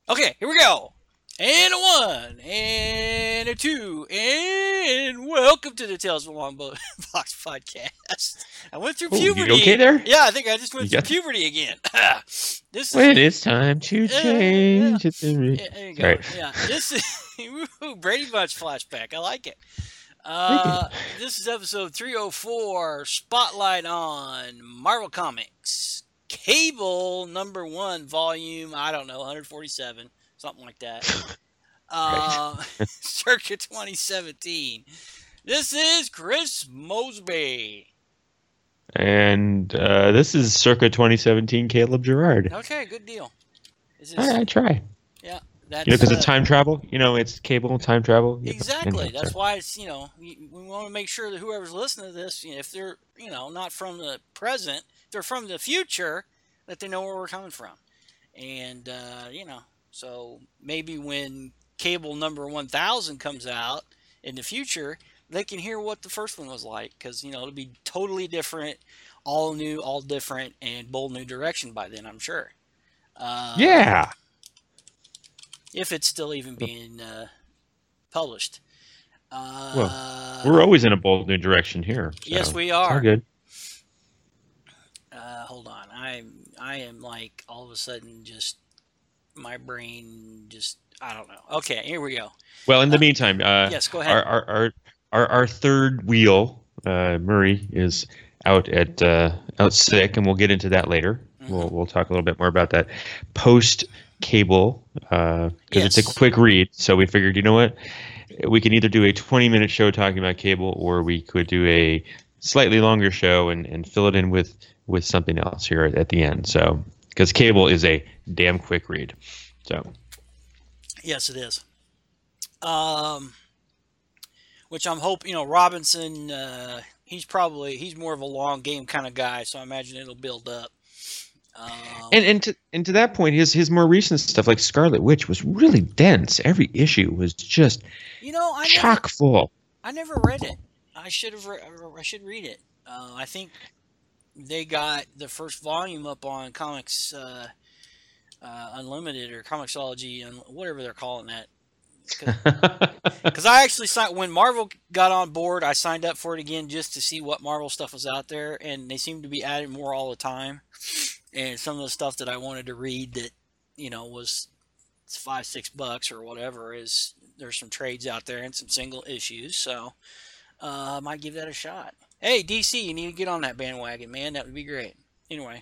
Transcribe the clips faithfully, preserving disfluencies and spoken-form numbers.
Okay, here we go. And a one, and a two, and welcome to the Tales from Long Bo- Box podcast. I went through Oh, you okay puberty. there? Yeah, I think I just went You through got the, puberty again. This is when it's time to uh, yeah, change. It's in me. yeah, there you All go. right. Yeah, this is woo, Brady Bunch flashback. I like it. Thank you. Uh, this is episode three oh four. Spotlight on Marvel Comics. Cable number one, volume. I don't know, one forty-seven, something like that. Right. Uh, circa twenty seventeen. This is Chris Mosby. And uh, this is circa twenty seventeen Caleb Gerard. Okay, good deal. This All right, is I try. yeah. You know, That's because it's uh, time travel. You know, it's cable time travel. You know, exactly. anyhow, That's sorry. why it's you know we, we want to make sure that whoever's listening to this, you know, if they're you know not from the present, if they're from the future, that they know where we're coming from, and uh, you know, so maybe when cable number one thousand comes out in the future, they can hear what the first one was like because you know it'll be totally different, all new, all different, and bold new direction by then. I'm sure. Um, Yeah. if it's still even being uh, published. Well, Uh, we're always in a bold new direction here, yes, so we it's all are. good. Uh, hold on. I'm I am like all of a sudden just my brain just I don't know. Okay, here we go. Well, in the Uh, meantime, uh, yes, go ahead. our, our our our our third wheel, uh, Murray, is out at uh, out sick, and we'll get into that later. Hmm. We'll we'll talk a little bit more about that post cable because it's a Yes. quick read. So we figured, you know what, we can either do a twenty minute show talking about cable, or we could do a slightly longer show and, and fill it in with with something else here at, at the end. So because cable is a damn quick read. So Yes, it is. Um, which I'm hoping you know Robinson. Uh, he's probably he's more of a long game kind of guy, so I imagine it'll build up. Um, And and to and to that point, his his more recent stuff like Scarlet Witch was really dense. Every issue was just you know, I never chock full. I never read it. I should have. Re- I should read it. Uh, I think they got the first volume up on Comics uh, uh, Unlimited or Comixology and whatever they're calling that. Because I actually signed when Marvel got on board, I signed up for it again just to see what Marvel stuff was out there, and they seem to be adding more all the time. And some of the stuff that I wanted to read that you know was five six bucks or whatever is there's some trades out there and some single issues, so uh, I might give that a shot. Hey D C, you need to get on that bandwagon, man. That would be great. Anyway,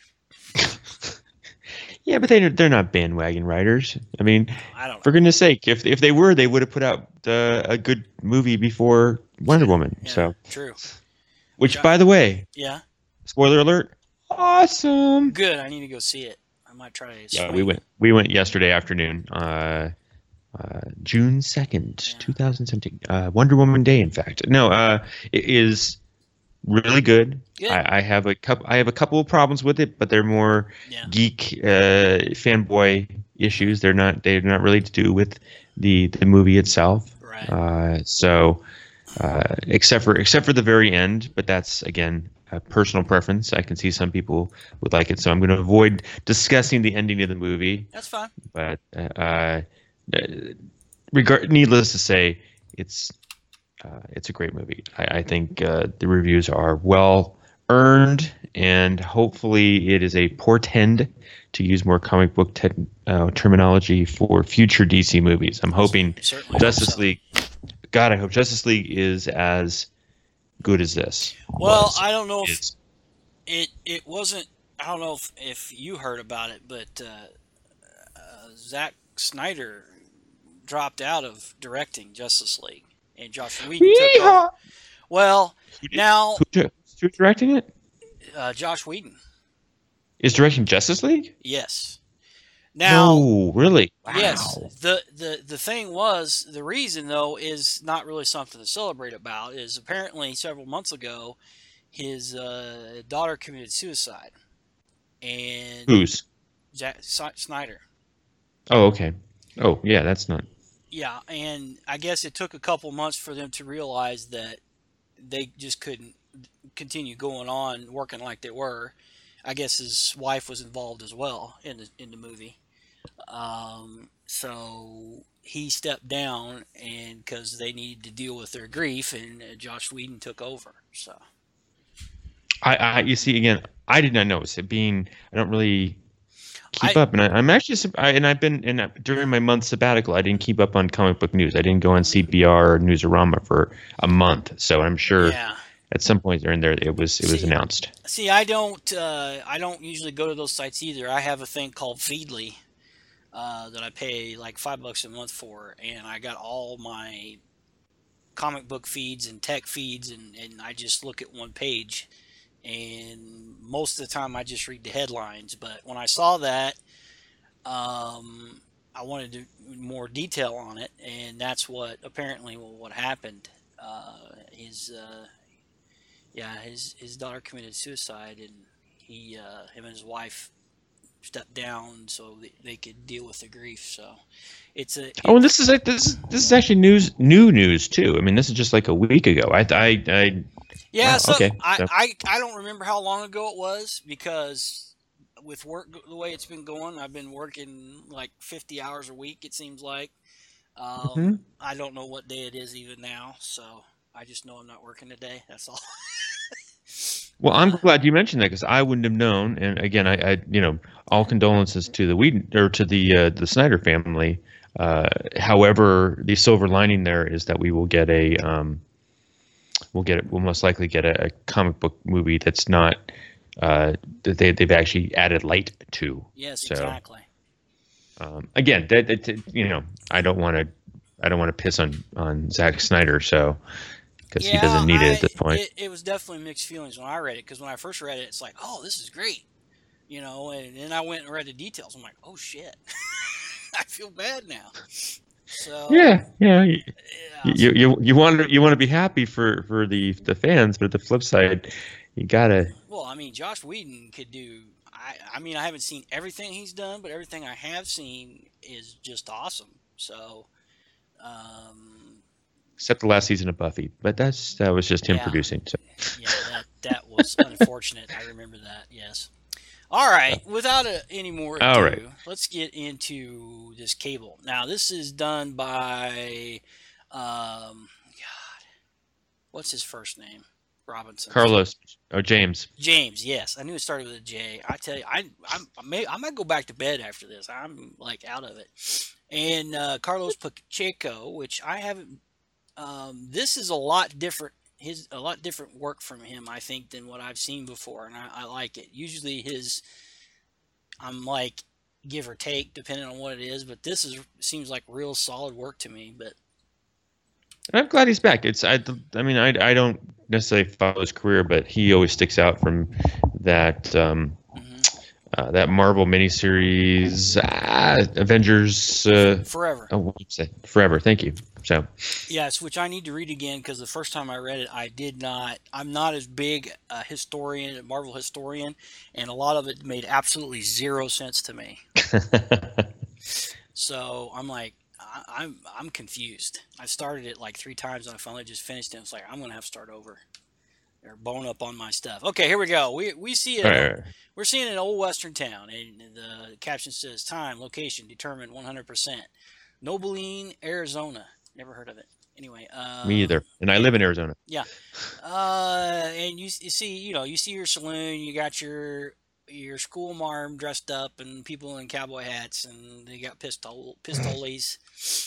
Yeah, but they they're not bandwagon riders. I mean, I don't for know. goodness sake, if if they were, they would have put out uh, a good movie before Wonder Woman. Yeah, So, true. Which which I, by the way, yeah, spoiler alert, awesome. good. I need to go see it. I might try to Yeah, we swing. went we went yesterday afternoon, uh, uh, June second, Yeah, two thousand seventeen, uh, Wonder Woman Day. In fact, no, uh, it is really good. good. I, I have a couple. I have a couple of problems with it, but they're more Yeah, geek uh, fanboy issues. They're not. They're not really to do with the the movie itself. right. Uh, so, uh, except for except for the very end, but that's again a personal preference. I can see some people would like it, so I'm going to avoid discussing the ending of the movie. That's fine. But uh, uh, regard, needless to say, it's uh, it's a great movie. I, I think uh, the reviews are well earned, and hopefully, it is a portend, to use more comic book te- uh, terminology, for future D C movies. I'm hoping Certainly hope Justice so. League. God, I hope Justice League is as good as this Well, was. I don't know if Is. it it wasn't. I don't know if, if you heard about it, but uh, uh, Zack Snyder dropped out of directing Justice League, and Josh Whedon took over. Yeehaw! Well, Who did, now who, di- who's directing it? uh, Josh Whedon, Is directing Justice League? yes. Now, No, really? yes, Wow. the, the the thing was the reason though is not really something to celebrate about. Is apparently several months ago, his uh, daughter committed suicide, and Who's? Zack Snyder. Oh, okay. Oh, yeah, that's not. Yeah, and I guess it took a couple months for them to realize that they just couldn't continue going on working like they were. I guess his wife was involved as well in the in the movie. Um, so he stepped down, and because they needed to deal with their grief, and uh, Josh Whedon took over. So I, I you see again, I did not notice it being. I don't really keep I up, and I, I'm actually sup- I, and I've been and during my month sabbatical, I didn't keep up on comic book news. I didn't go on mhm. C B R or Newsarama for a month, so I'm sure Yeah. at some point during there it was it was See, announced. see, I don't, uh, I don't usually go to those sites either. I have a thing called Feedly uh, that I pay like five bucks a month for, and I got all my comic book feeds and tech feeds, and, and I just look at one page. And most of the time, I just read the headlines. But when I saw that, um, I wanted to, more detail on it, and that's what apparently what happened. Uh, his uh, yeah, his his daughter committed suicide, and he uh, him and his wife stepped down so they, they could deal with the grief. So it's a Oh, and it's this is like this is this is actually news new news too. I mean, this is just like a week ago. I I, I yeah. wow. So Okay. I, So I I don't remember how long ago it was because with work the way it's been going, I've been working like fifty hours a week. It seems like. Um, mhm. I don't know what day it is even now, so I just know I'm not working today. That's all. Well, I'm Uh, glad you mentioned that because I wouldn't have known. And again, I, I you know, all condolences to the Whedon or to the uh, the Snyder family. Uh, however, the silver lining there is that we will get a um, we'll get it. We'll most likely get a, a comic book movie that's not uh, that they they've actually added light to. yes, So exactly. um, again, that, that you know, I don't want to I don't want to piss on on Zack Snyder, so because he Yeah, doesn't need it at I this point. it, it was definitely mixed feelings when I read it because when I first read it, it's like, oh, this is great, you know, and then I went and read the details. I'm like, oh shit, I feel bad now. So Yeah, yeah. yeah, You you you want to you want to be happy for for the the fans, but at the flip side, you gotta. well, I mean, Josh Whedon could do. I I mean, I haven't seen everything he's done, but everything I have seen is just awesome. So um, Except the last season of Buffy, but that's that was just him yeah, producing. So, yeah, that that was unfortunate. I remember that. Yes. All right, so. without a, any more All right, ado, let's get into this cable. Now, this is done by, um, God, what's his first name? Robinson's. Carlos. Oh, James. James, yes, I knew it started with a J. I tell you, I I'm, I may I might go back to bed after this. I'm like out of it. And uh, Carlos Pacheco, which I haven't. Um, this is a lot different. His a lot different work from him, I think, than what I've seen before, and I, I like it. Usually, his I'm like give or take depending on what it is, but this is seems like real solid work to me. But And I'm glad he's back. It's I. I mean, I I don't necessarily follow his career, but he always sticks out from that um mhm. uh, that Marvel miniseries, ah, Avengers. Uh, Forever, oh, what did you say? Forever. Thank you. So. yes, which I need to read again because the first time I read it, I did not. I'm not as big a historian, a Marvel historian, and a lot of it made absolutely zero sense to me. So I'm like, I, I'm I'm confused. I started it like three times and I finally just finished it. It's like I'm gonna have to start over or bone up on my stuff. Okay, here we go. We we see All it. right, all right. We're seeing an old western town, and the caption says time, location determined one hundred percent. Nobiline, Arizona. Never heard of it. Anyway, Me um, either. And I yeah, live in Arizona. yeah. Uh, and you, you see, you know, you see your saloon. You got your your school marm dressed up, and people in cowboy hats, and they got pistol pistoles,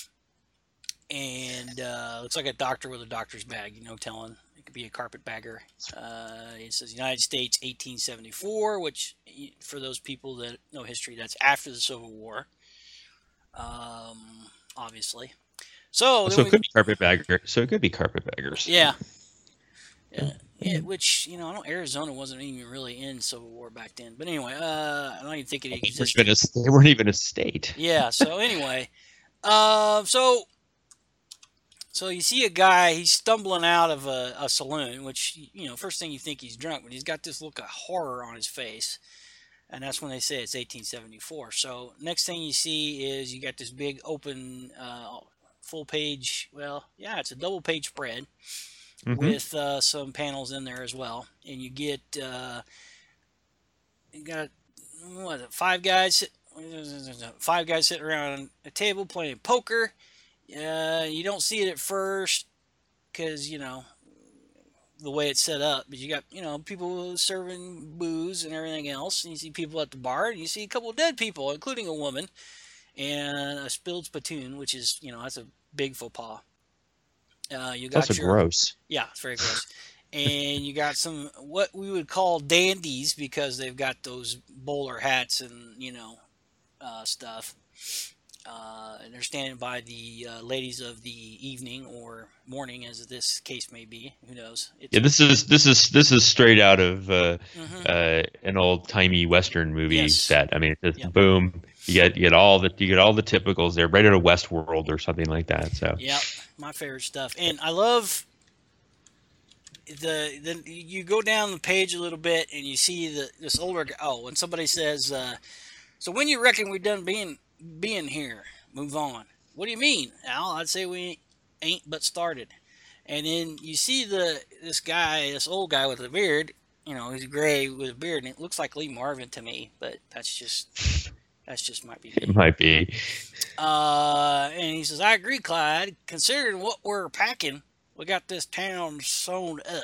and uh, looks like a doctor with a doctor's bag. You know, telling it could be a carpetbagger. Uh, it says United States, eighteen seventy-four, which for those people that know history, that's after the Civil War. Um, obviously. So then So it we, could be carpetbagger. So it could be carpetbaggers. yeah, Yeah. yeah, yeah, which you know, I know Arizona wasn't even really in Civil War back then. But anyway, uh, I don't even think it They weren't even existed. a, they weren't even a state. Yeah. So anyway, um, so so you see a guy, he's stumbling out of a, a saloon, which you know, first thing you think he's drunk, but he's got this look of horror on his face, and that's when they say it's eighteen seventy-four. So next thing you see is you got this big open, uh, full page. Well, yeah, it's a double page spread Hmm. with uh, some panels in there as well, and you get uh, you got what is it, five guys. five guys sitting around a table playing poker. Uh, you don't see it at first because, you know, the way it's set up, but you got, you know, people serving booze and everything else, and you see people at the bar, and you see a couple of dead people, including a woman, and a spilled spittoon, which is, you know, that's a big faux pas. Uh, you got That's your, gross. Yeah, it's very gross. And you got some, what we would call dandies, because they've got those bowler hats and, you know, uh, stuff. Uh, and they're standing by the uh, ladies of the evening or morning, as this case may be. Who knows? It's, Yeah, this is this is this is straight out of uh, Mhm. uh, an old timey Western movie Yes. set. I mean, it's just Yep. boom. You get you get all the you get all the typicals there, right out of Westworld or something like that. So Yep, my favorite stuff. And I love the the you go down the page a little bit and you see the this older guy. Oh, when somebody says, uh, "So when you reckon we done being being here? Move on." What do you mean, Al? I'd say we ain't but started. And then you see the this guy, this old guy with a beard. You know, he's gray with a beard, and it looks like Lee Marvin to me. But that's just that's just might be me. it might be. Uh, and he says, "I agree, Clyde. Considering what we're packing, we got this town sewn up.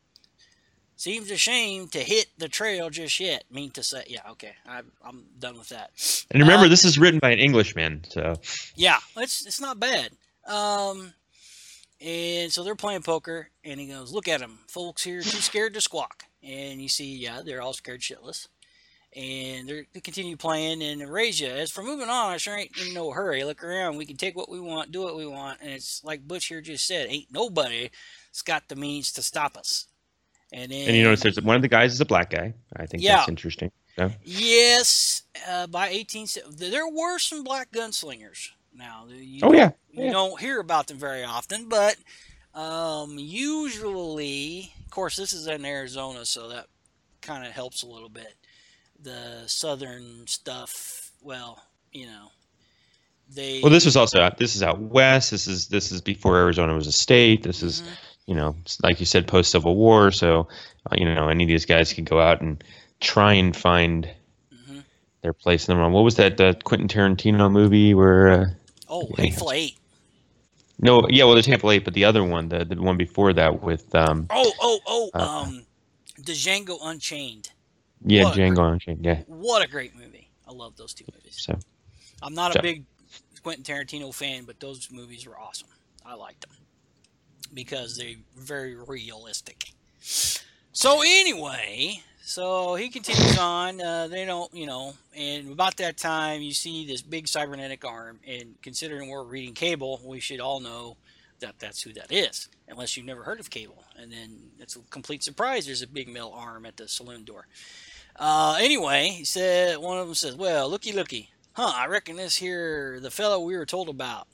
Seems a shame to hit the trail just yet." Mean to say, yeah, okay, I, I'm done with that. And remember, Uh, this is written by an Englishman, so Yeah, it's it's not bad. Um, and so they're playing poker, and he goes, "Look at them, folks here, too scared to squawk." And you see, yeah, they're all scared shitless. And they're, they continue playing, and they raise you. As for moving on, I sure ain't in no hurry. Look around, we can take what we want, do what we want, and it's like Butch here just said, ain't nobody that's got the means to stop us. And then, and you notice there's one of the guys is a black guy. I think Yeah. that's interesting. So, yes, uh, by eighteen, there were some black gunslingers. Now, you oh yeah, you yeah. don't hear about them very often, but um, usually, of course, this is in Arizona, so that kind of helps a little bit. The southern stuff, well, you know, they. Well, this was also out, this is out west. This is this is before Arizona was a state. This is, Mhm. you know, like you said, post Civil War. So, uh, you know, any of these guys could go out and try and find Mhm. their place in the world. What was that uh, Quentin Tarantino movie where? Uh, Oh, yeah. Hateful Eight. no, yeah, well, there's Hateful Eight, but the other one, the the one before that with, um, Oh, oh, oh, Uh, um, Django Unchained. yeah, What a Django Unchained. Yeah, What a great movie. I love those two movies. so I'm not a So- big Quentin Tarantino fan, but those movies were awesome. I liked them because they're very realistic. So anyway, so he continues on. Uh, they don't, you know, and about that time, you see this big cybernetic arm. And considering we're reading Cable, we should all know that that's who that is, unless you've never heard of Cable. And then it's a complete surprise. There's a big metal arm at the saloon door. Uh, anyway, he said, one of them says, "Well, looky, looky. Huh, I reckon this here, the fellow we were told about."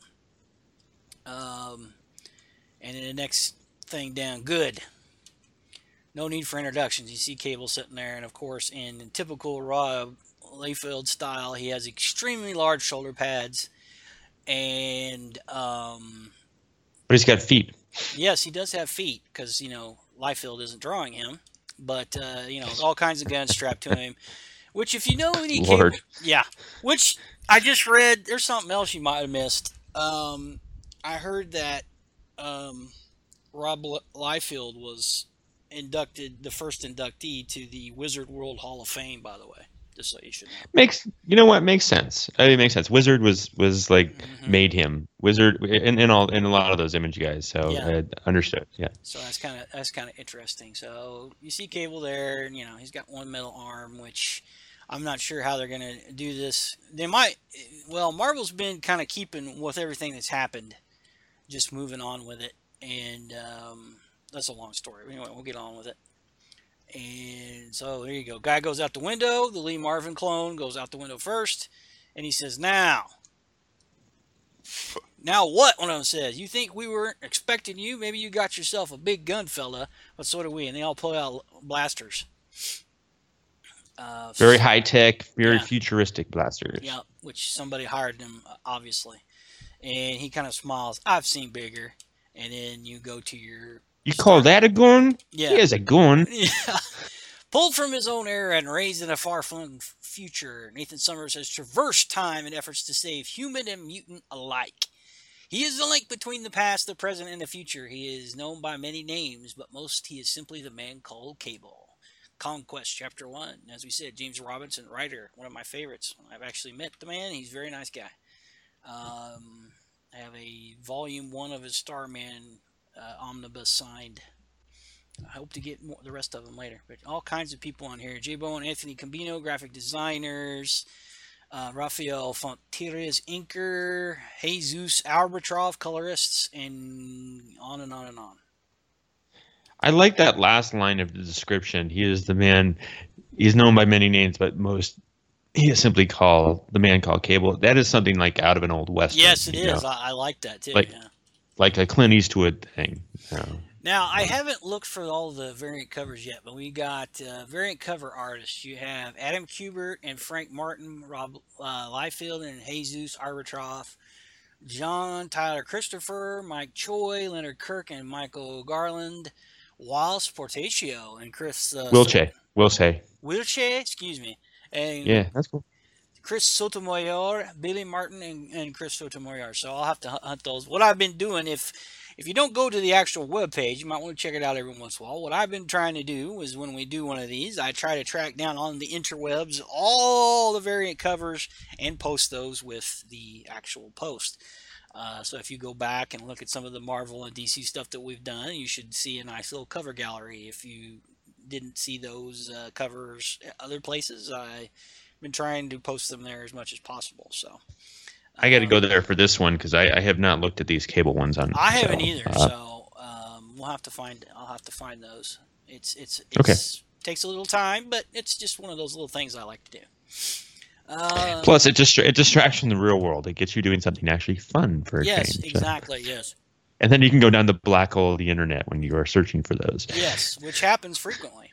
Um, and then the next thing down, good. No need for introductions. You see Cable sitting there, and of course, in typical Rob Liefeld style, he has extremely large shoulder pads. And, um, but he's got feet. yes, he does have feet, because, you know, Liefeld isn't drawing him. But, uh, you know, all kinds of guns strapped to him. Which, if you know any Lord. Cable, yeah. Which I just read. There's something else you might have missed. Um, I heard that um, Rob Liefeld was inducted, the first inductee to the Wizard World Hall of Fame. By the way, just so you should know. Makes you know what makes sense. I mean, it makes sense. Wizard was was like Mhm. made him Wizard in, in all in a lot of those image guys. So Yeah. uh, understood. Yeah. So that's kind of that's kind of interesting. So you see Cable there, and you know he's got one metal arm, which I'm not sure how they're gonna do this. They might. Well, Marvel's been kind of keeping with everything that's happened, just moving on with it, and um, that's a long story. Anyway, we'll get on with it. And so there you go. Guy goes out the window. The Lee Marvin clone goes out the window first, and he says, "Now." Now what? One of them says, "You think we weren't expecting you? Maybe you got yourself a big gun, fella, but so do we." And they all pull out blasters. Uh, Very high tech, very Yeah. futuristic blasters. Yeah, which somebody hired them, uh, obviously. And he kind of smiles. "I've seen bigger." And then you go to your You call that a gun? yeah. He has a gun. Yeah. Pulled from his own era and raised in a far-flung future, Nathan Summers has traversed time in efforts to save human and mutant alike. He is the link between the past, the present, and the future. He is known by many names, but most he is simply the man called Cable. Conquest Chapter one. As we said, James Robinson, writer, one of my favorites. I've actually met the man. He's a very nice guy. Um, I have a volume one of his Starman uh, omnibus signed. I hope to get more, the rest of them later. But all kinds of people on here. J. Bowen, Anthony Cambino, graphic designers. Uh, Rafael Fonteres, inker. Jesus Albatroff, colorists. And on and on and on. I like that last line of the description. He is the man. He's known by many names, but most he is simply called the man called Cable. That is something like out of an old western. Yes, it is. I, I like that too. Like, yeah. like a Clint Eastwood thing. You know. Now, I haven't looked for all the variant covers yet, but we got uh, variant cover artists. You have Adam Kubert and Frank Martin, Rob uh, Liefeld and Jesus Arbitroff, John Tyler Christopher, Mike Choi, Leonard Kirk, and Michael Garland, Wallace Portacio, and Chris... Uh, Wilche. Wilche. Wilche, excuse me. And yeah, that's cool. Chris Sotomayor, Billy Martin, and, and Chris Sotomayor. So I'll have to hunt those. What I've been doing, if... If you don't go to the actual web page, you might want to check it out every once in a while. What I've been trying to do is when we do one of these, I try to track down on the interwebs all the variant covers and post those with the actual post. Uh, so if you go back and look at some of the Marvel and D C stuff that we've done, you should see a nice little cover gallery. If you didn't see those uh, covers at other places, I've been trying to post them there as much as possible. So. I got to go there for this one because I, I have not looked at these Cable ones on. I haven't so, either, uh, so um, we'll have to find. I'll have to find those. It's it's it's okay. Takes a little time, but it's just one of those little things I like to do. Uh, Plus, it just it distracts from the real world. It gets you doing something actually fun for a yes, change. exactly. So. Yes. And then you can go down the black hole of the internet when you are searching for those. Yes, which happens frequently.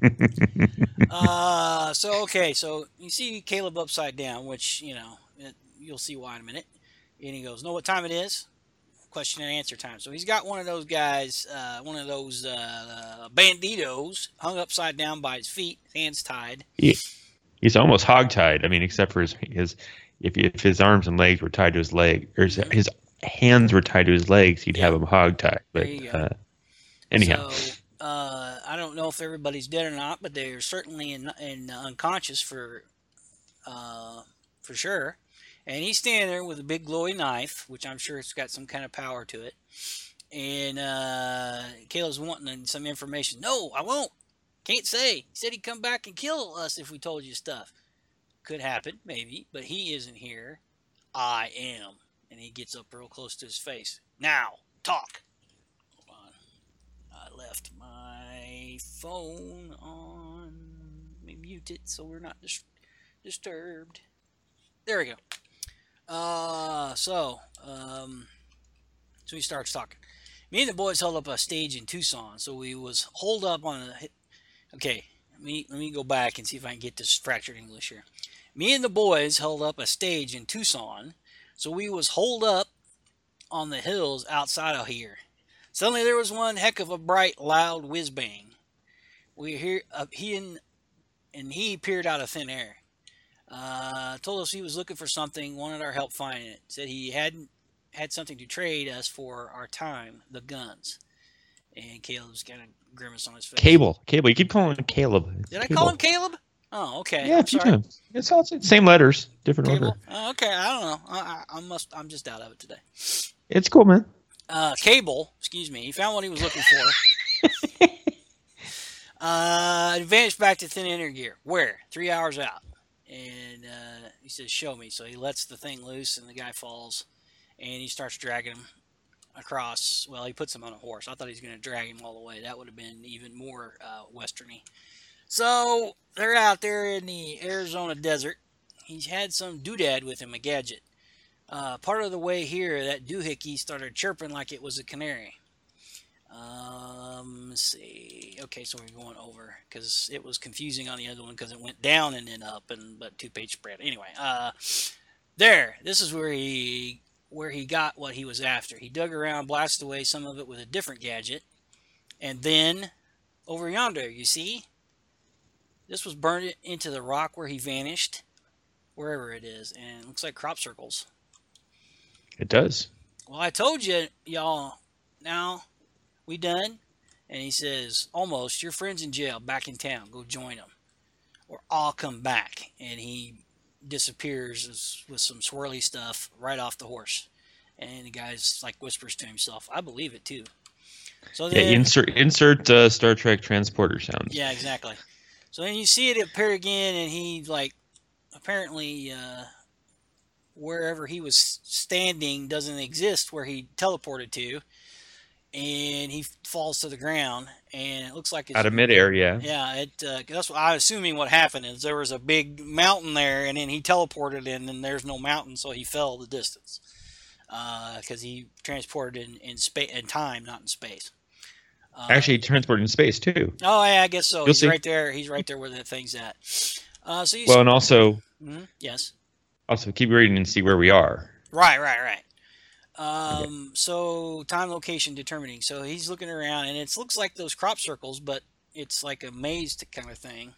uh, so okay, so you see Caleb upside down, which you know. It, You'll see why in a minute. And he goes, know what time it is? Question and answer time. So he's got one of those guys, uh, one of those uh, banditos hung upside down by his feet, hands tied. He, he's almost hog-tied. I mean, except for his, his if, if his arms and legs were tied to his leg, or his, mm-hmm. his hands were tied to his legs, he'd yeah. have him hog-tied. But there you go. Uh, anyhow. So, uh, I don't know if everybody's dead or not, but they're certainly in, in uh, unconscious for, uh, for sure. And he's standing there with a big glowing knife, which I'm sure it's got some kind of power to it. And uh, Caleb's wanting some information. No, I won't. Can't say. He said he'd come back and kill us if we told you stuff. Could happen, maybe. But he isn't here. I am. And he gets up real close to his face. Now, talk. Hold on. I left my phone on. Let me mute it so we're not dis- disturbed. There we go. Uh, so, um, so he starts talking. Me and the boys held up a stage in Tucson, so we was holed up on a, okay, let me, let me go back and see if I can get this fractured English here. Me and the boys held up a stage in Tucson, so we was holed up on the hills outside of here. Suddenly there was one heck of a bright, loud whiz-bang. We hear, uh, he and, and he appeared out of thin air. Uh, told us he was looking for something, wanted our help finding it. Said he hadn't had something to trade us for our time, the guns. And Caleb's got a grimace on his face. Cable, Cable. You keep calling him Caleb. It's Did I Cable. call him Caleb? Oh, okay. Yeah, I'm a few sorry. times. It's all same letters, different Cable? order. Uh, okay, I don't know. I, I, I must. I'm just out of it today. It's cool, man. Uh, Cable, excuse me. He found what he was looking for. uh, advanced back to thin inner gear. Where? Three hours out. And uh, he says, show me. So he lets the thing loose, and the guy falls, and he starts dragging him across. Well, he puts him on a horse. I thought he was going to drag him all the way. That would have been even more uh, westerny. So they're out there in the Arizona desert. He's had some doodad with him, a gadget. Uh, part of the way here, that doohickey started chirping like it was a canary. Um, let's see. Okay, so we're going over because it was confusing on the other one because it went down and then up, and but two page spread. Anyway, uh, there. This is where he where he got what he was after. He dug around, blasted away some of it with a different gadget, and then over yonder, you see, This was burned into the rock where he vanished, wherever it is, and it looks like crop circles. It does. Well, I told you, y'all. Now we done? And he says, almost. Your friend's in jail, back in town. Go join him, or I'll come back. And he disappears with some swirly stuff right off the horse. And the guy's like whispers to himself, "I believe it too." So then, yeah, insert insert uh, Star Trek transporter sounds. Yeah, exactly. So then you see it appear again, and he like apparently uh, wherever he was standing doesn't exist where he teleported to, and he falls to the ground, and it looks like it's Out of midair, yeah. Yeah, it. Uh, that's what I'm assuming. What happened is there was a big mountain there, and then he teleported, and then there's no mountain, so he fell the distance because uh, he transported in in space in time, not in space. Uh, Actually, transported in space too. Oh yeah, I guess so. You'll he's see. right there. He's right there where the thing's at. Uh, so you well, see, and also, mm-hmm, yes. Also, keep reading and see where we are. Right, right, right. Um, okay. So time, location, determining. So he's looking around, and it looks like those crop circles, but it's like a maze kind of thing.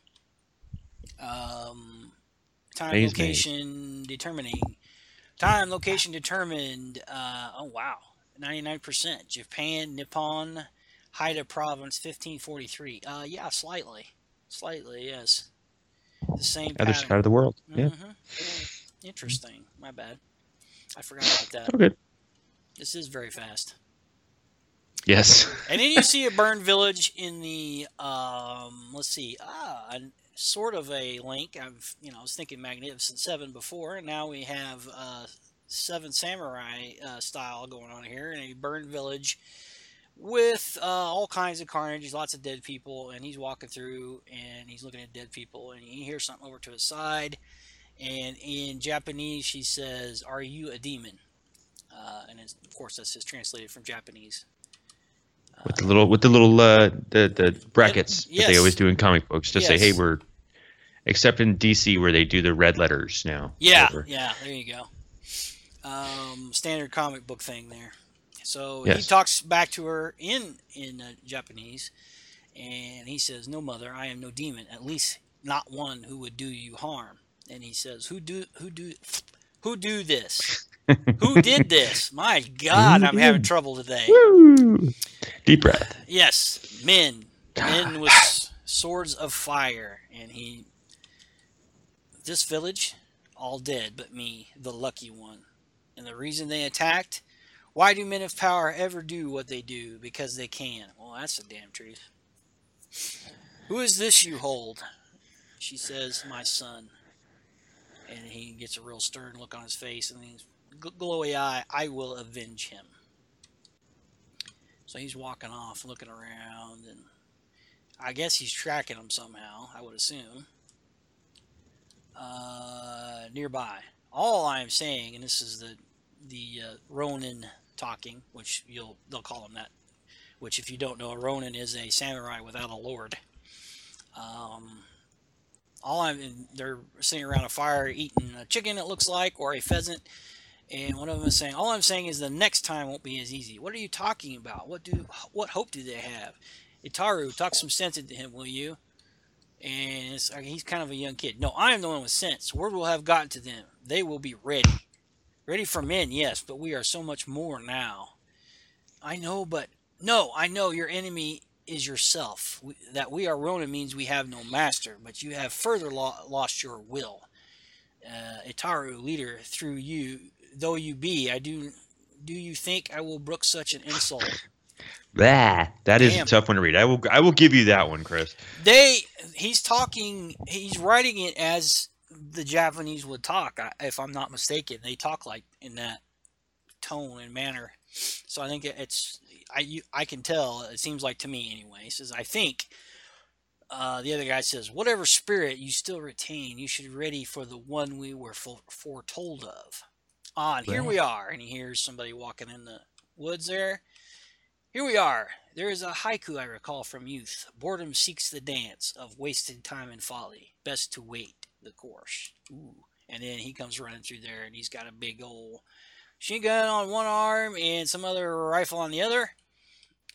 Um, time, maze, location, maze. determining. Time, location, determined. Uh, oh wow, ninety-nine percent. Japan, Nippon, Haida Province, fifteen forty-three. Uh, yeah, slightly, slightly, yes. The same. Other side of the world. Yeah. Mm-hmm. Interesting. My bad. I forgot about that. Oh, good. This is very fast. Yes. And then you see a burned village in the, um, let's see, ah, sort of a link. I've, you know, I was thinking Magnificent Seven before, and now we have uh, Seven Samurai uh, style going on here in a burned village with uh, all kinds of carnage, lots of dead people, and he's walking through, and he's looking at dead people, and he hears something over to his side, and in Japanese, she says, "Are you a demon?" Uh, and of course, that's just translated from Japanese. With the little, with the little, uh, the the brackets it, yes. that they always do in comic books to yes. say, "Hey, we're," except in D C where they do the red letters now. Yeah, over. yeah, there you go. Um, standard comic book thing there. So yes. he talks back to her in in uh, Japanese, and he says, "No, mother, I am no demon. At least not one who would do you harm." And he says, "Who do who do who do this? Who did this? My God, I'm having trouble today." Woo. Deep breath. Yes, men, men with swords of fire, and he. This village, all dead, but me, the lucky one. And the reason they attacked. Why do men of power ever do what they do? Because they can. Well, that's the damn truth. Who is this you hold? She says, "My son." And he gets a real stern look on his face, and he's glowy eye. "I will avenge him." So he's walking off, looking around, and I guess he's tracking him somehow, I would assume. Uh, nearby. All I'm saying, and this is the the uh, Ronin talking, which you'll they'll call him that. Which, if you don't know, a Ronin is a samurai without a lord. Um, all I'm they're sitting around a fire eating a chicken, it looks like, or a pheasant, and one of them is saying, "All I'm saying is the next time won't be as easy." What are you talking about? What do what hope do they have? Itaru, talk some sense into him, will you? And it's, he's kind of a young kid. "No, I am the one with sense. Word will have gotten to them. They will be ready. Ready for men, yes, but we are so much more now." "I know, but..." "No, I know your enemy is yourself. We, that we are Ronin means we have no master, but you have further lo lost your will. Uh, Itaru, leader, through you, though you be, I do... Do you think I will brook such an insult?" Bah, that is a tough one to read. I will I will give you that one, Chris. They he's talking he's writing it as the Japanese would talk, if I'm not mistaken. They talk like in that tone and manner. So I think it's I you, I can tell, it seems like to me anyway. He says, "I think uh, the other guy says, whatever spirit you still retain, you should be ready for the one we were foretold of. Ah, and here we are." And he hears somebody walking in the woods there. "Here we are. There is a haiku I recall from youth. Boredom seeks the dance of wasted time and folly. Best to wait the course." Ooh. And then he comes running through there, and he's got a big old machine gun on one arm and some other rifle on the other.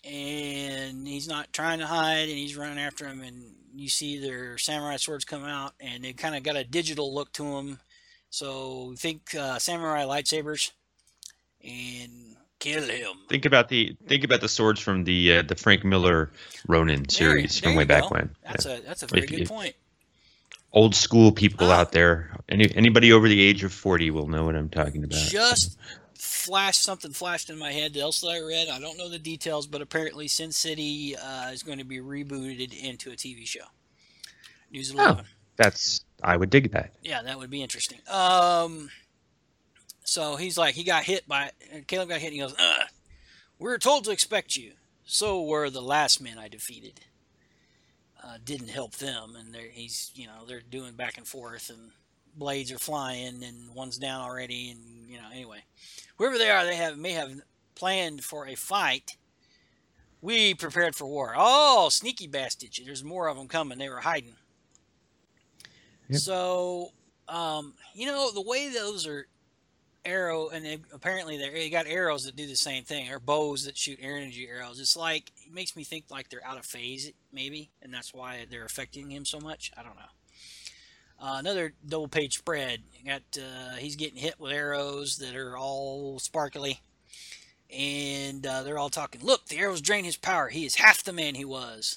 and he's not trying to hide, and he's running after him, and you see their samurai swords come out, and they kind of got a digital look to them. So think uh, samurai lightsabers, and kill him. Think about the think about the swords from the uh, the Frank Miller Ronin series there, there from way back go. when. That's yeah. a that's a very if, good if point. Old school people Ah. out there, any anybody over the age of forty will know what I'm talking about. Just flashed something flashed in my head else that I read. I don't know the details, but apparently Sin City uh, is going to be rebooted into a T V show. News eleven. Oh, that's I would dig that. Yeah, that would be interesting. Um, so he's like, he got hit by Caleb got hit, and he goes, Ugh, "We were told to expect you. So were the last men I defeated. Uh, didn't help them, and they're he's you know they're doing back and forth, and blades are flying, and one's down already, and you know anyway, whoever they are, they have may have planned for a fight. We prepared for war. Oh, sneaky bastards! There's more of them coming. They were hiding." Yep. So, um, you know, the way those are arrow, and they, apparently they got arrows that do the same thing, or bows that shoot air energy arrows. It's like, it makes me think like they're out of phase, maybe, and that's why they're affecting him so much. I don't know. Uh, another double page spread. You got uh, he's getting hit with arrows that are all sparkly, and uh, they're all talking. Look, the arrows drain his power. He is half the man he was.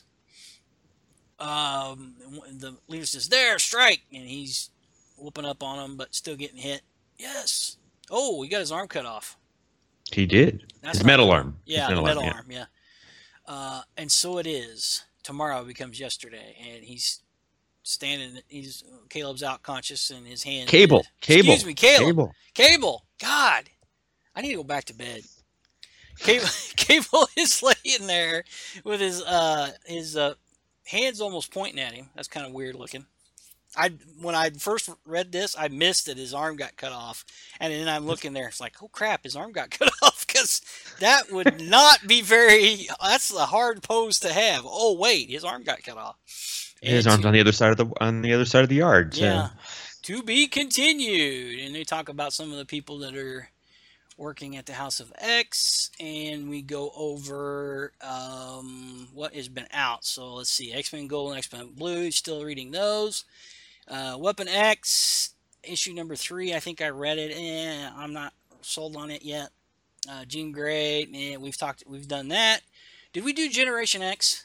Um, the leader says, "There, strike!" and he's whooping up on him, but still getting hit. Yes. Oh, he got his arm cut off. He did. That's his not metal cool. arm. Yeah, his the metal, metal arm. arm. Yeah. Uh, and so it is. Tomorrow becomes yesterday, and he's standing. He's Caleb's out conscious, and his hand. Cable. Cable. Excuse me, Caleb. Cable. Cable. God, I need to go back to bed. Cable. Cable is laying there with his uh his uh. hands almost pointing at him. That's kind of weird looking. I when I first read this, I missed that his arm got cut off, and then I'm looking there. It's like, oh crap, his arm got cut off, because that would not be very. That's a hard pose to have. Oh wait, his arm got cut off. His And arm's to, on the other side of the on the other side of the yard. So. Yeah, to be continued. And they talk about some of the people that are working at the House of X, and we go over um, what has been out. So let's see, X-Men Gold and X-Men Blue, still reading those. Uh, Weapon X, issue number three, I think I read it. Eh, I'm not sold on it yet. Uh, Jean Grey, eh, we've talked, we've done that. Did we do Generation X?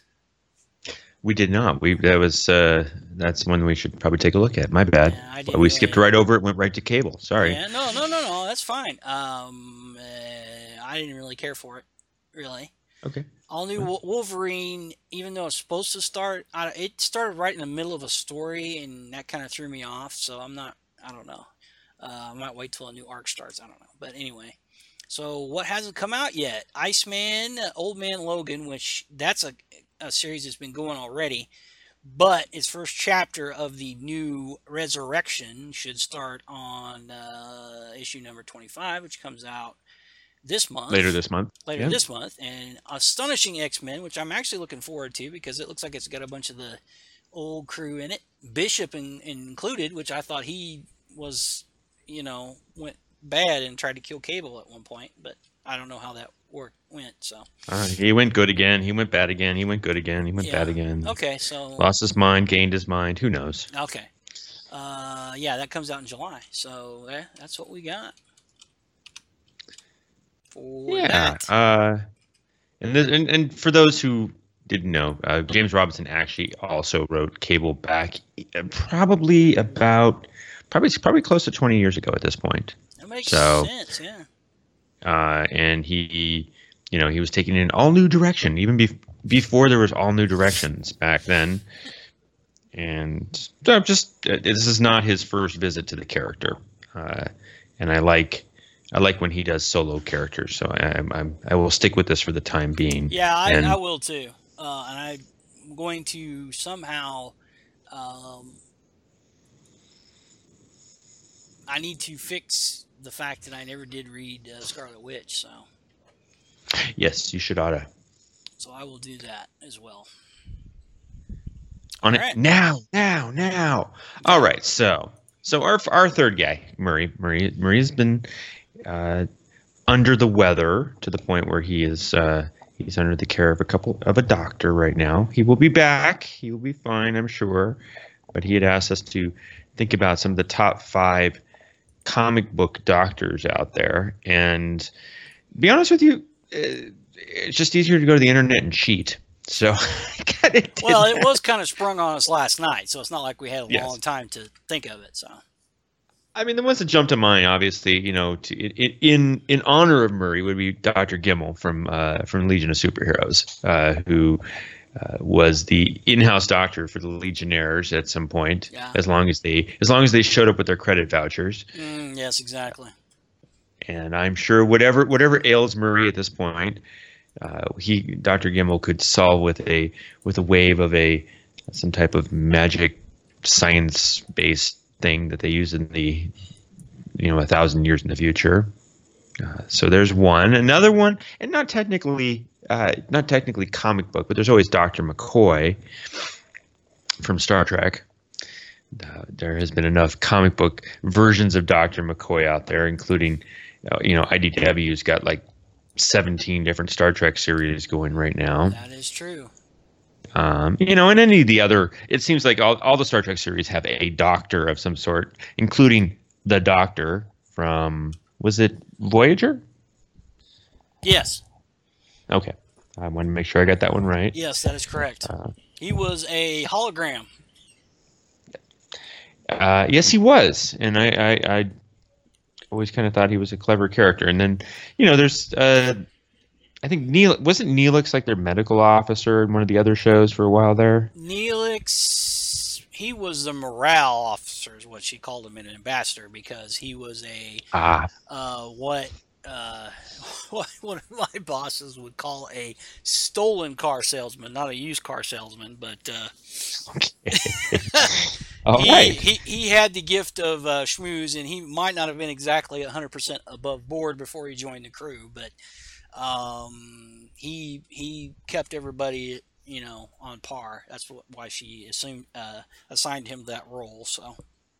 We did not. We that was uh, that's one we should probably take a look at. My bad. Yeah, I we didn't really- skipped right over it. Went right to Cable. Sorry. Yeah, no, no, no, no, that's fine. Um, uh, I didn't really care for it, really. Okay. All new Wo- Wolverine, even though it's supposed to start, I, it started right in the middle of a story, and that kind of threw me off. So I'm not, I don't know. Uh, I might wait till a new arc starts. I don't know. But anyway, so what hasn't come out yet? Iceman, uh, Old Man Logan, which that's a, a series that's been going already, but its first chapter of the new Resurrection should start on uh, issue number twenty-five, which comes out this month. Later this month. Later Yeah. this month. And Astonishing X-Men, which I'm actually looking forward to because it looks like it's got a bunch of the old crew in it. Bishop in, included, which I thought he was, you know, went bad and tried to kill Cable at one point, but I don't know how that worked went. So Uh, he went good again. He went bad again. He went good again. He went Yeah. bad again. Okay, so Lost his mind. Gained his mind. Who knows? okay. Uh, yeah, that comes out in July. So eh, that's what we got. For Yeah. that. Uh, and, th- and and for those who didn't know, uh, James Robinson actually also wrote Cable back uh, probably about probably probably close to twenty years ago at this point. That makes so- sense, yeah. Uh, and he, you know, he was taking an all new direction even bef- before there was all new directions back then. And so just uh, this is not his first visit to the character, uh, and I like. I like when he does solo characters, so I, I'm, I will stick with this for the time being. Yeah, I, And- I will too. Uh, and I'm going to somehow. Um, I need to fix the fact that I never did read uh, Scarlet Witch, so Yes, you should oughta. so I will do that as well. On All it right. now, now, now. All right, so so our our third guy, Murray, Murray, Murray's been uh, under the weather to the point where he is uh, He's under the care of a couple of a doctor right now. He will be back. He will be fine, I'm sure. But he had asked us to think about some of the top five comic book doctors out there. And to be honest with you, it's just easier to go to the internet and cheat. So, well, it was kind of sprung on us last night, so it's not like we had a yes. long time to think of it. So, I mean, the ones that jumped to mind, obviously, you know, to, in in honor of Murray, would be Doctor Gimmel from uh, from Legion of Superheroes, uh, who uh, was the in-house doctor for the Legionnaires at some point. Yeah. As long as they as long as they showed up with their credit vouchers. Mm, yes, exactly. And I'm sure whatever whatever ails Murray at this point. Uh, he, Doctor Gimmel, could solve with a with a wave of a some type of magic science-based thing that they use in the you know a thousand years in the future. Uh, so there's one, another one, and not technically uh, not technically comic book, but there's always Doctor McCoy from Star Trek. Uh, there has been enough comic book versions of Doctor McCoy out there, including uh, you know I D W's got like seventeen different Star Trek series going right now. That is true. Um, you know, and any of the other, it seems like all, all the Star Trek series have a doctor of some sort, including the Doctor from, was it Voyager? Yes. Okay. I want to make sure I got that one right. Yes, that is correct. Uh, he was a hologram. Uh, yes, he was. And I, I, I always kind of thought he was a clever character. And then, you know, there's, uh, I think Neil wasn't Neelix like their medical officer in one of the other shows for a while there. Neelix, he was the morale officer, is what she called him in an ambassador, because he was a ah. uh, what uh, what one of my bosses would call a stolen car salesman, not a used car salesman, but uh, okay. All he, right. he he had the gift of uh, schmooze, and he might not have been exactly one hundred percent above board before he joined the crew, but um, he he kept everybody, you know, on par. That's what, why she assumed uh, assigned him that role. So,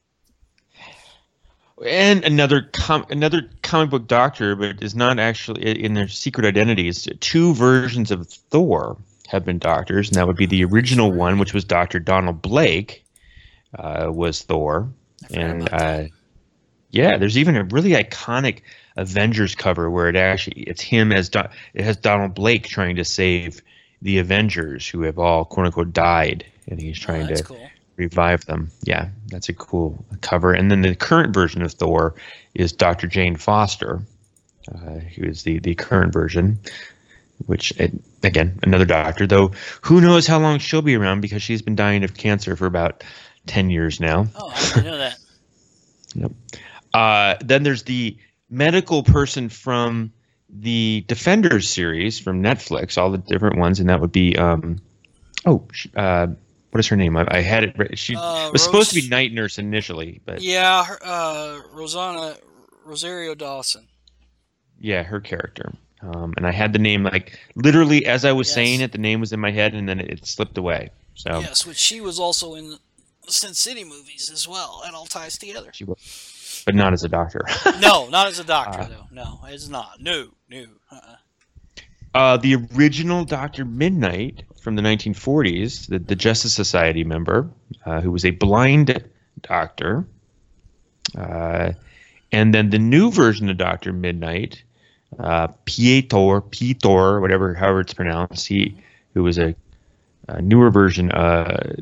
and another com- another comic book doctor, but is not actually in their secret identities. Two versions of Thor have been doctors, and that would be the original one, which was Doctor Donald Blake, uh, was Thor, and uh, yeah, there's even a really iconic Avengers cover where it actually it's him as Do- it has Donald Blake trying to save the Avengers who have all quote unquote died, and he's trying oh, to cool. revive them. Yeah, that's a cool cover. And then the current version of Thor is Doctor Jane Foster, uh, who is the the current version, which again another doctor, though who knows how long she'll be around because she's been dying of cancer for about ten years now. Oh, I didn't know that. Yep. Uh, then there's the medical person from the Defenders series from Netflix, all the different ones, and that would be um, oh, uh, what is her name? I, I had it. She uh, was Rose, supposed to be night nurse initially, but yeah, her, uh, Rosanna Rosario Dawson. Yeah, her character. Um, and I had the name like literally as I was yes. saying it, the name was in my head, and then it, it slipped away. So yes, which she was also in the Sin City movies as well. That all ties together. She was. But not as a doctor. No, not as a doctor, uh, though. No, it's not. No, no. Uh-uh. Uh, the original Doctor Midnight from the nineteen forties, the, the Justice Society member, uh, who was a blind doctor. Uh, and then the new version of Doctor Midnight, uh, Pietor, Pietor, whatever, however it's pronounced, he, who was a, a newer version, uh,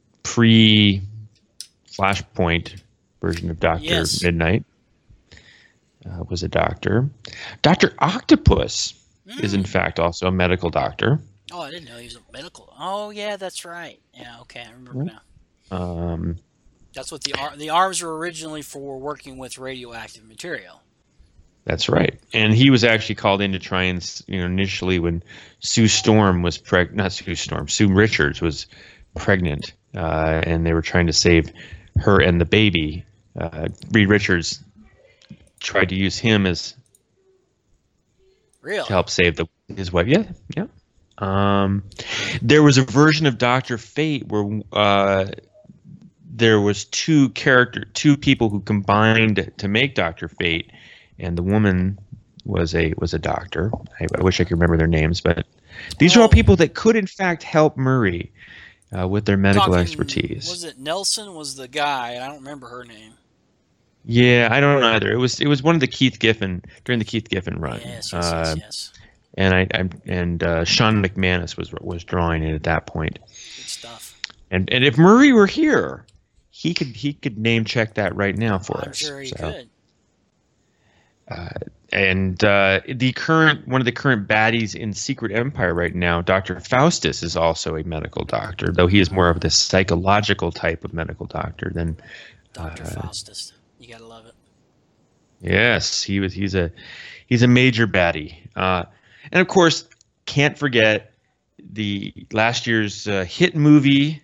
pre-Flashpoint version of Doctor yes. Midnight, uh, was a doctor. Doctor Octopus mm. is in fact also a medical doctor. Oh, I didn't know he was a medical. Oh, yeah, that's right. Yeah, okay, I remember now. Um, that's what the ar- the arms were originally for, working with radioactive material. That's right, and he was actually called in to try and, you know, initially when Sue Storm was preg, not Sue Storm, Sue Richards was pregnant, uh, and they were trying to save her and the baby. Uh, Reed Richards tried to use him as really? to help save the his wife. Yeah, yeah. Um, there was a version of Doctor Fate where uh, there was two character, two people who combined to make Doctor Fate, and the woman was a was a doctor. I, I wish I could remember their names, but these Oh. are all people that could, in fact, help Murray uh, with their medical Talking, expertise. Was it Nelson? Was the guy? I don't remember her name. Yeah, I don't know either. It was it was one of the Keith Giffen during the Keith Giffen run. Yes, yes, uh, yes, yes. And I, I and uh, Sean McManus was was drawing it at that point. Good stuff. And and if Murray were here, he could he could name check that right now for I'm us. sure he So, could. Uh, and uh, the current one of the current baddies in Secret Empire right now, Doctor Faustus, is also a medical doctor, though he is more of the psychological type of medical doctor than Doctor uh, Faustus. You gotta love it. Yes, he was. He's a he's a major baddie, uh, and of course, can't forget the last year's uh, hit movie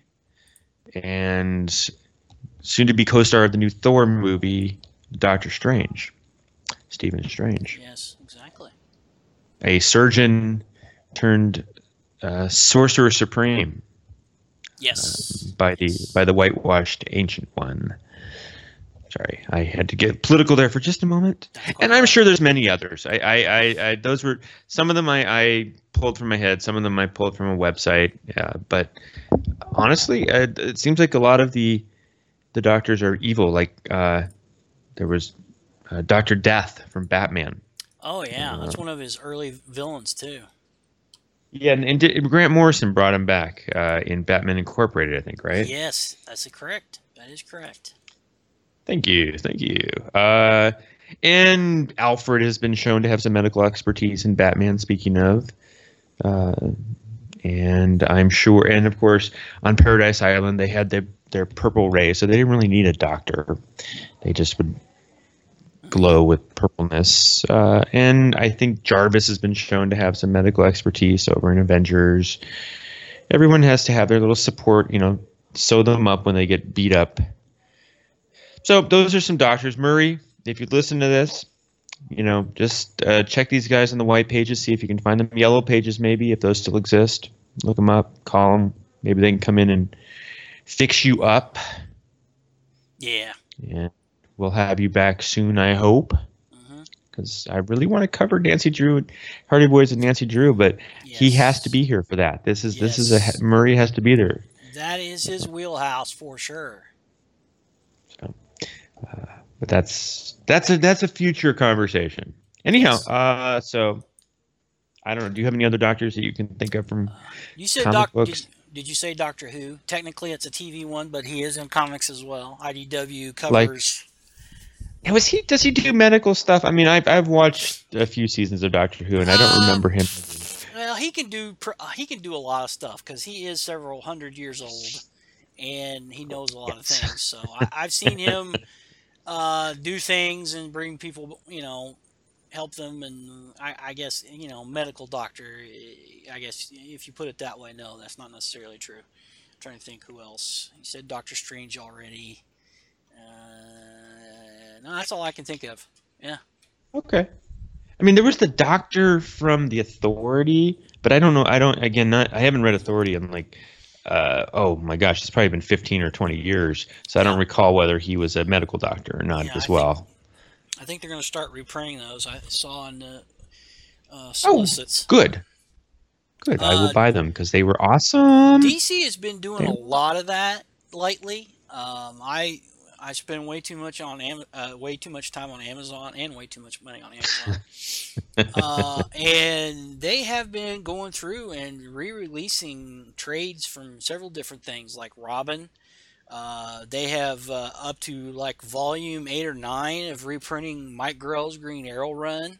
and soon to be co-star of the new Thor movie, Doctor Strange, Stephen Strange. Yes, exactly. A surgeon turned uh, sorcerer supreme. Yes. Uh, by the by the whitewashed ancient one. Sorry, I had to get political there for just a moment. And I'm sure there's many others. I, I, I, I those were some of them I, I pulled from my head. Some of them I pulled from a website. Uh, but honestly, uh, it seems like a lot of the the doctors are evil. Like uh, there was uh, Doctor Death from Batman. Oh yeah, that's one of his early villains too. Yeah, and, and D- Grant Morrison brought him back uh, in Batman Incorporated, I think, right? Yes, that's correct. That is correct. Thank you, thank you. Uh, and Alfred has been shown to have some medical expertise in Batman. Speaking of, uh, and I'm sure, and of course, on Paradise Island they had their their purple ray, so they didn't really need a doctor. They just would glow with purpleness. Uh, and I think Jarvis has been shown to have some medical expertise over in Avengers. Everyone has to have their little support, you know, sew them up when they get beat up. So those are some doctors. Murray, if you listen to this, you know, just uh, check these guys on the white pages, see if you can find them. Yellow pages, maybe, if those still exist. Look them up, call them. Maybe they can come in and fix you up. Yeah. Yeah. We'll have you back soon, I hope. Because mm-hmm. I really want to cover Nancy Drew, Hardy Boys and Nancy Drew, but yes. he has to be here for that. This is yes. this is a Murray has to be there. That is his wheelhouse for sure. So, uh, but that's that's a that's a future conversation. Anyhow, yes. uh, so I don't know. Do you have any other doctors that you can think of from? Uh, you said comic doc- books? Did, did you say Doctor Who? Technically, it's a T V one, but he is in comics as well. I D W covers. Like, was he? Does he do medical stuff? I mean, I've I've watched a few seasons of Doctor Who, and I don't um, remember him. Well, he can do he can do a lot of stuff because he is several hundred years old, and he knows a lot yes. of things. So I, I've seen him uh, do things and bring people, you know, help them, and I, I guess you know, medical doctor. I guess if you put it that way, no, that's not necessarily true. I'm trying to think who else. He said Doctor Strange already. Uh, no, that's all I can think of. Yeah. Okay. I mean, there was the doctor from the Authority, but I don't know. I don't. Again, not. I haven't read Authority in like. Uh, oh my gosh, it's probably been fifteen or twenty years, so I don't recall whether he was a medical doctor or not yeah, as I well. Think, I think they're going to start reprinting those. I saw in the uh, solicits. Oh, good. Good. Uh, I will buy them because they were awesome. D C has been doing a lot of that lately. Um, I I spend way too much on Am- uh, way too much time on Amazon and way too much money on Amazon. uh, and they have been going through and re-releasing trades from several different things, like Robin. Uh, they have uh, up to like volume eight or nine of reprinting Mike Grell's Green Arrow run.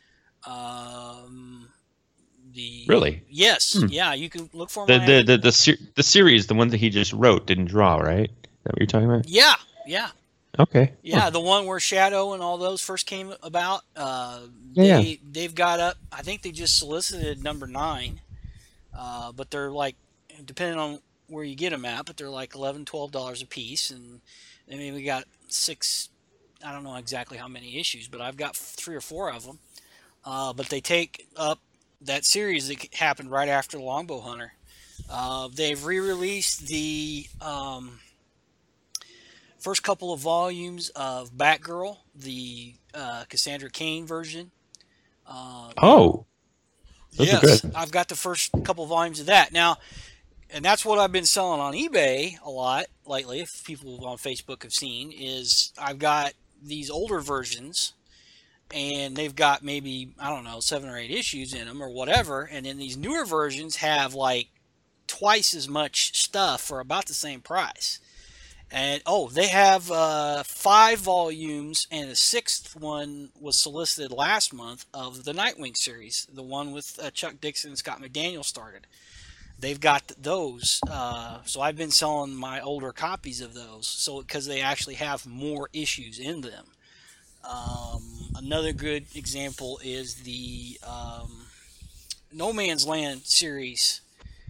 Um, the really? Yes, hmm. yeah. You can look for the the the the, ser- the series, the one that he just wrote, didn't draw, right? Is that what you're talking about? Yeah, yeah. Okay. Yeah, huh. The one where Shadow and all those first came about. Uh, yeah, they yeah. they've got up. I think they just solicited number nine, uh, but they're like, depending on where you get them at, but they're like eleven, twelve dollars a piece, and I mean we got six. I don't know exactly how many issues, but I've got three or four of them. Uh, but they take up that series that happened right after the Longbow Hunter. Uh, they've re-released the um, first couple of volumes of Batgirl, the uh, Cassandra Cain version. Uh, Oh, those yes, are good. I've got the first couple volumes of that now, and that's what I've been selling on eBay a lot lately. If people on Facebook have seen, is I've got these older versions, and they've got maybe I don't know seven or eight issues in them or whatever, and then these newer versions have like twice as much stuff for about the same price. And oh, they have uh, five volumes, and the sixth one was solicited last month of the Nightwing series, the one with uh, Chuck Dixon and Scott McDaniel started. They've got those, uh, so I've been selling my older copies of those, so because they actually have more issues in them. Um, another good example is the um, No Man's Land series.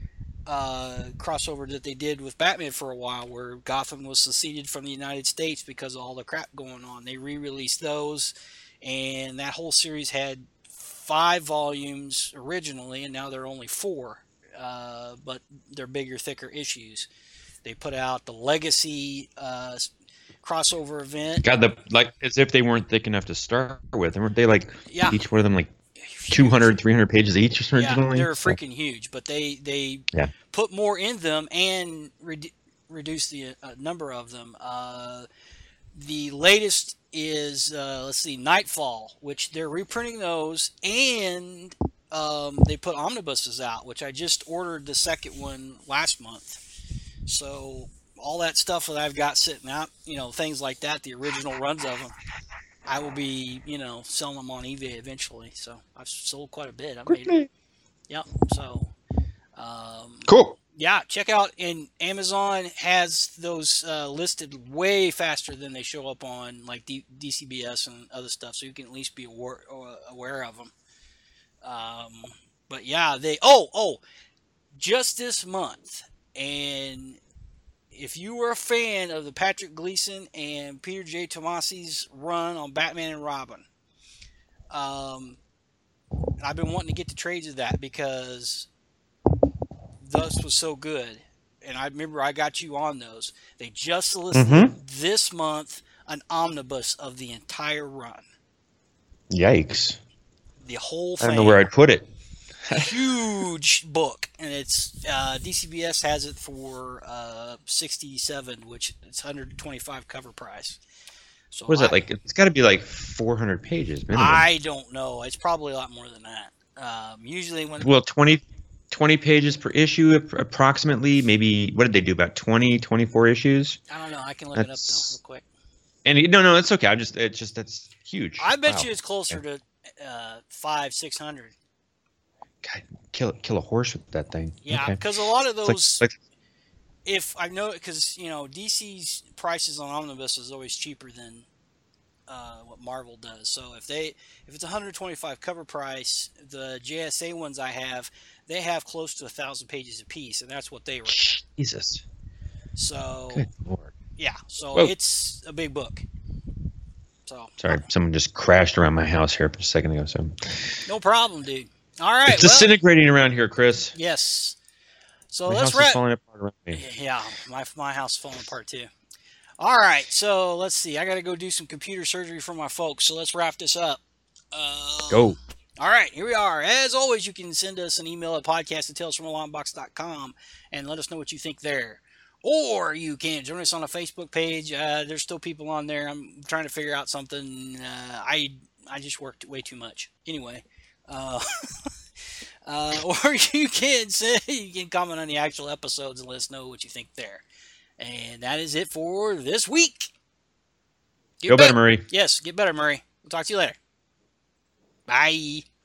Uh, crossover that they did with Batman for a while, where Gotham was seceded from the United States because of all the crap going on. They re-released those, and that whole series had five volumes originally, and now they're only four, uh, but they're bigger, thicker issues. They put out the Legacy uh, crossover event. God, the like as if they weren't thick enough to start with. Weren't they like Yeah. each one of them like two hundred, three hundred pages each or something? Yeah, they're freaking huge, but they they yeah. put more in them and re- reduce the uh, number of them. Uh, the latest is uh, let's see, Nightfall, which they're reprinting those, and um, they put omnibuses out, which I just ordered the second one last month. So all that stuff that I've got sitting out, you know, things like that, the original runs of them, I will be, you know, selling them on eBay eventually. So I've sold quite a bit. I made, yep. So, um, cool. Yeah, check out. And Amazon has those uh, listed way faster than they show up on like D- DCBS and other stuff, so you can at least be aware, aware of them. Um, but yeah, they. Oh, oh, just this month, and if you were a fan of the Patrick Gleason and Peter J. Tomasi's run on Batman and Robin, um, I've been wanting to get the trades of that because those was so good. And I remember I got you on those. They just solicited mm-hmm. this month an omnibus of the entire run. Yikes. The whole thing. I don't know where I'd put it. Huge book, and it's uh, D C B S has it for uh, sixty-seven, which it's one hundred twenty-five cover price. So what is I, that like? It's got to be like four hundred pages minimum. I don't know. It's probably a lot more than that. Um, usually when well, twenty, twenty pages per issue approximately. Maybe what did they do? About twenty, twenty-four issues. I don't know. I can look that's, it up though, real quick. And no, no, it's okay. I just it's just that's huge. I bet wow. you it's closer okay. to uh, five, six hundred. God, kill kill a horse with that thing. Yeah, because okay. a lot of those, like, like, if I know, because you know, D C's prices on omnibus is always cheaper than uh, what Marvel does. So if they if it's one hundred twenty-five cover price, the J S A ones I have, they have close to a thousand pages a piece, and that's what they rate. Jesus. So good Lord. Yeah, so Whoa. It's a big book. So sorry, someone just crashed around my house here a second ago. So no problem, dude. All right, it's disintegrating well, around here, Chris. Yes. So my let's house wrap. Is falling apart around me. Yeah, my my house is falling apart too. All right, so let's see. I got to go do some computer surgery for my folks. So let's wrap this up. Uh, go. All right, here we are. As always, you can send us an email at podcast at tales from a long box dot com and let us know what you think there. Or you can join us on a Facebook page. Uh, there's still people on there. I'm trying to figure out something. Uh, I I just worked way too much. Anyway. Uh, uh, or you can say you can comment on the actual episodes and let us know what you think there. And that is it for this week. Get Go better, better, Murray. Yes, get better, Murray. We'll talk to you later. Bye.